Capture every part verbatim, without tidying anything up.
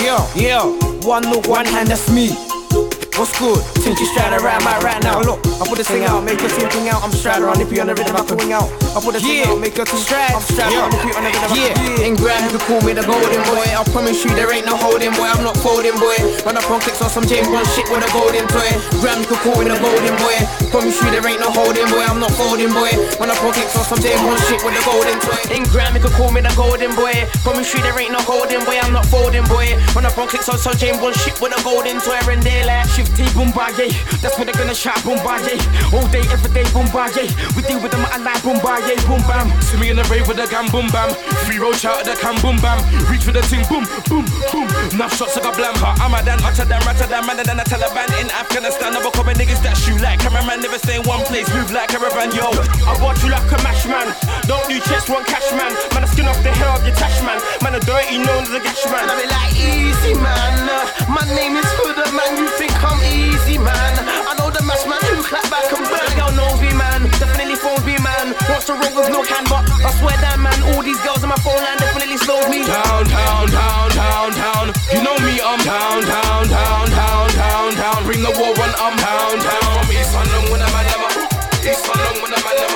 Yeah, yeah. One look, one hand, that's me. What's good? Since you stride around my right now. Look, I put this thing out, make your team thing out. I'm stride around, if you on the rhythm, I can wing out. I put this thing out, make your team stride. I'm stride around, if you on the rhythm, I can yeah. In Graham, you can call me the golden boy. I promise you there ain't no holding boy. I'm not folding boy. Run up on clicks on some James Bond shit with a golden toy. Graham, you can call me the golden boy. Promise you there ain't no holding boy. I'm not folding boy. Run up on clicks on some James Bond shit with a golden toy. In Graham, you can call me the golden boy. Promise you there ain't no holding boy. I'm not folding boy. Run up on clicks on some James Bond shit with a golden toy. And daylight shift T boom bye. That's when they're gonna shout boom bye, all day, every day, boom bye, we deal with them at night, boom bye, boom bam. See me in the rave with the gun, boom bam. Free road shout at the cam, boom bam. Reach for the ting, boom, boom, boom. Enough shots I got blamper. I'm a dan, utter than, ratter than, madder than a Taliban in Afghanistan. Never couple niggas that shoot like cameraman, never stay in one place, move like caravan, yo. I watch you like a mash man. Don't do chest, one cash man. Man, I skin off the hair of your tash man. Man, a dirty known as a gash man. And I be like, easy man. Uh, my name is Huda man. You think I'm easy man? I know the mash man who clap back and burn. Girl knows me man, definitely phones me man. Wants to roll with no can, but I swear that man, all these girls on my phone line definitely slows me. Down, down, down, down, down. You know me, I'm down, down, down, down, down, down. Bring the war when I'm down, down. From East London when I'm at East London when I'm at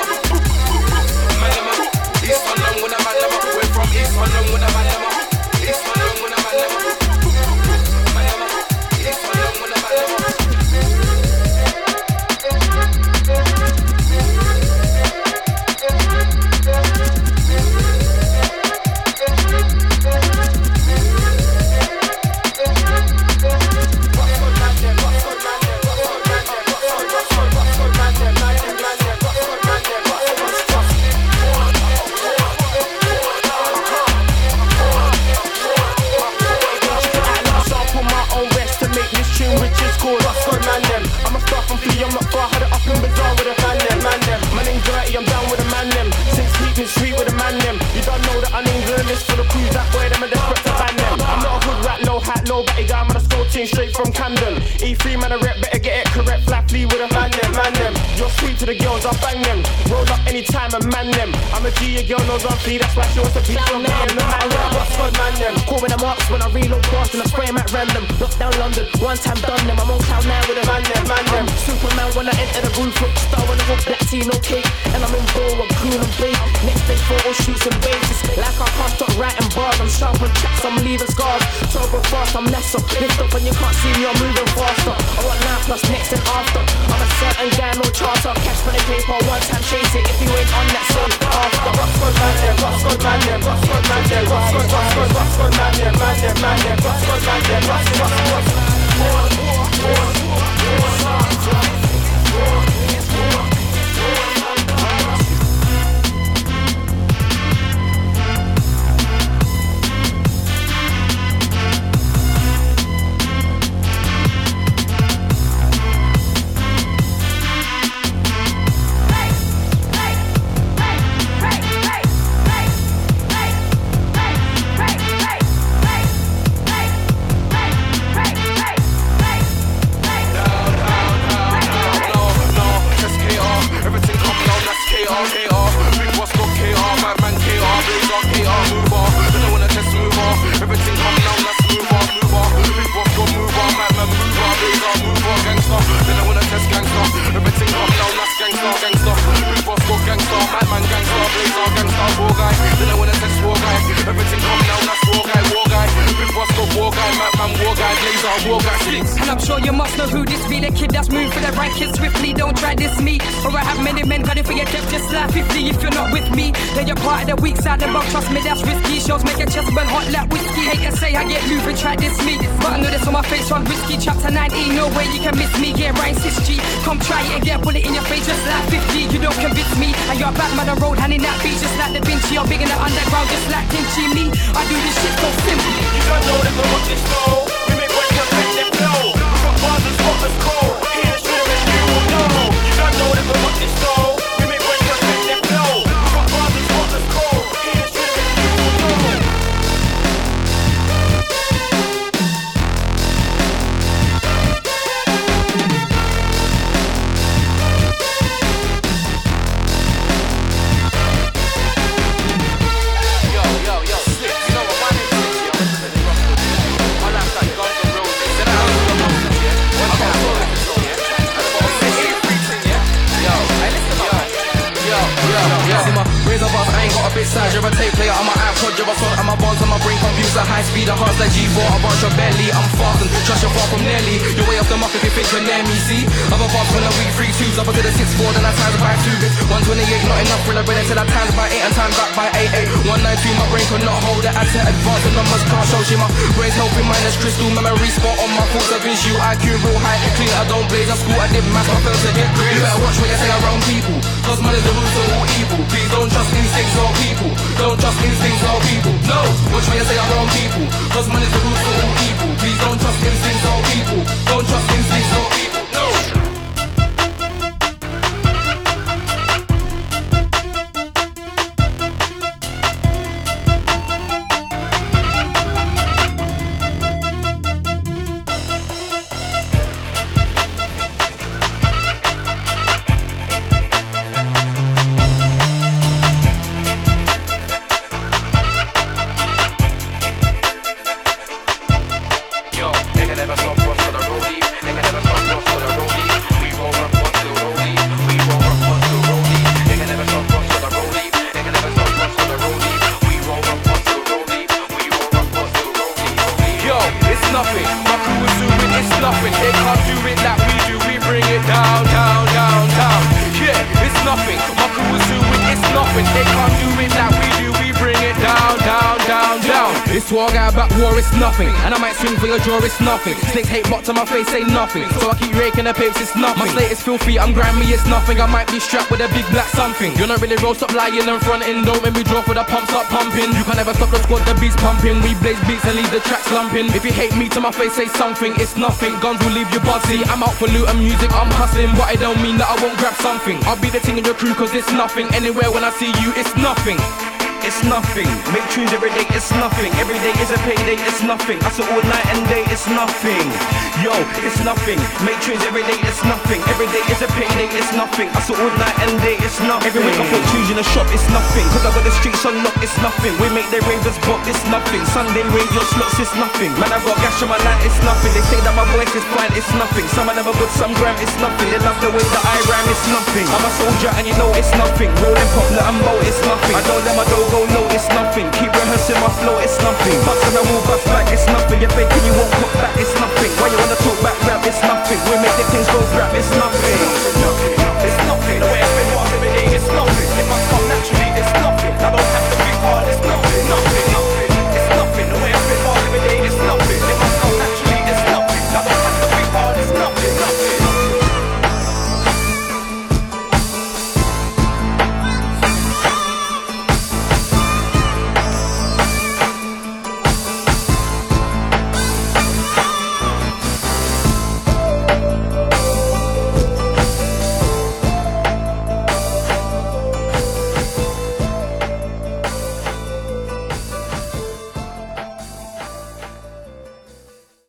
East London when I'm at We're from East London when I'm at East London when I'm at street with a man them. You don't know that I need the list for the crews. That boy them are desperate to ban them. I'm not a hood rat, no hat, no batty guy. Man a skull chain straight from Camden. E three man a rep, better get it correct. Flat flea with a man them, man them. You're sweet to the girls, I'll bang them. Roll up anytime and man them. I'm a G, a girl knows I'm free. That's why she wants to beat from me and the man them. What's good man them? Call when I'm ups, when I reload fast and I spray them at random. Lock down London, one time done them. I'm on cloud nine with a man them, man them. Superman when I enter the roof, look star on the hook, black tea, no cake. And I'm in ball, I'm cool and big. Next day photo shoots and bases. Like I can't stop writing bars. I'm sharp on tracks, I'm leaving scars. Turbo fast, I'm less up. Lift up and you can't see me, I'm moving faster. I want nine plus next and after. I'm a certain guy, no charter. Cash for the paper, one time chase it. If you ain't on that song, after. Rock's good man there, rock's good man there, rock's good man there, rock's good, rock's good, rock's good man there, man there, man there, rock's good man there, rock's good, rock's good. And I'm sure you must know who this be. The kid that's moved for the right kid swiftly. Don't try this me. Or I have many men got it for your death. Just slap fifty if you're not with me. Then you're part of the weak side. But trust me, that's risky. Shows make your chest burn hot like whiskey. Hate to say I get moving, try this me. But I know this on my face on risky. Chapter nineteen, no way you can miss me. Yeah, Ryan six G. Come try it and get a bullet in your face. Just like fifty, you don't convince me. And you're a bad man on road, hand in that beat. Just like Da Vinci. You're big in the underground, just like Kimchi. Me, I do this shit so simple. You don't know that we're on this flow. We make what you're letting them know. We've got bars and spot us cold. Hear the shit and you will know. You don't know that we're on this flow. We make what you're letting them know. We've got bars and spot us cold. Hear the shit and you will know. Yo, yo, yo, Slick, you know what my name is, yo. like Hodger, I saw and my bonds on my brain computer high speed, a heart's like G four, I bunch your belly, I'm fastened, trust you're far from nearly, you're way off the mark if you think you're near me, see? Other parts when I week three twos, up to the six four, then I times by two bits, one twenty-eight, not enough for the bread until I times by eight and times back by eight eight, one ninety-two, my brain could not hold it, I to advance the numbers can't show she my brain's healthy, minus crystal, memory spot on my thoughts of issue, I Q real high, clean, I don't blaze, I school, I did math, I felt to get great, you better watch what you say around people, cause man is the root of all evil, please don't trust instincts or people, don't trust instincts or people, no, watch what you say around people, cause man is the root of all evil, please don't trust instincts or people, don't trust instincts or people, no. This war guy back war, it's nothing. And I might swing for your jaw, it's nothing. Snakes hate bot to my face, say nothing. So I keep raking the papes, it's nothing. My slate is filthy, I'm grimy, it's nothing. I might be strapped with a big black something. You're not really roll, stop lying and fronting. Don't make me draw for the pump, stop pumping. You can never stop the squad, the beats pumping. We blaze beats and leave the tracks lumping. If you hate me to my face, say something, it's nothing. Guns will leave you buzzy. I'm out for loot and music, I'm hustling. But I don't mean that I won't grab something. I'll be the thing in your crew cause it's nothing. Anywhere when I see you, it's nothing. It's nothing, make tunes every day, it's nothing. Every day is a payday, it's nothing. I saw all night and day, it's nothing. Yo, it's nothing, make tunes every day, it's nothing. Every day is a payday, it's nothing. I saw all night and day, it's nothing. Every week I put tunes in the shop, it's nothing. Cause I got the streets on lock, it's nothing. We make their ravers pop, it's nothing. Sunday radio slots, it's nothing. Man, I got gas on my line, it's nothing. They say that my voice is fine, it's nothing. Some of them are good, some gram, it's nothing. They love the way that I rhyme, it's nothing. I'm a soldier and you know it's nothing. Rolling pop, let 'em bow, it's nothing. I don't let my dough go low, it's nothing. Keep rehearsing my flow, it's nothing. Bust and I will bust back, it's nothing. You're faking, you won't put back, it's nothing. Why you wanna talk back rap, it's nothing. We make the things go rap, it's nothing. It's nothing, it's nothing. The way I spend what every day, it's nothing. If I come naturally, it's nothing. I don't have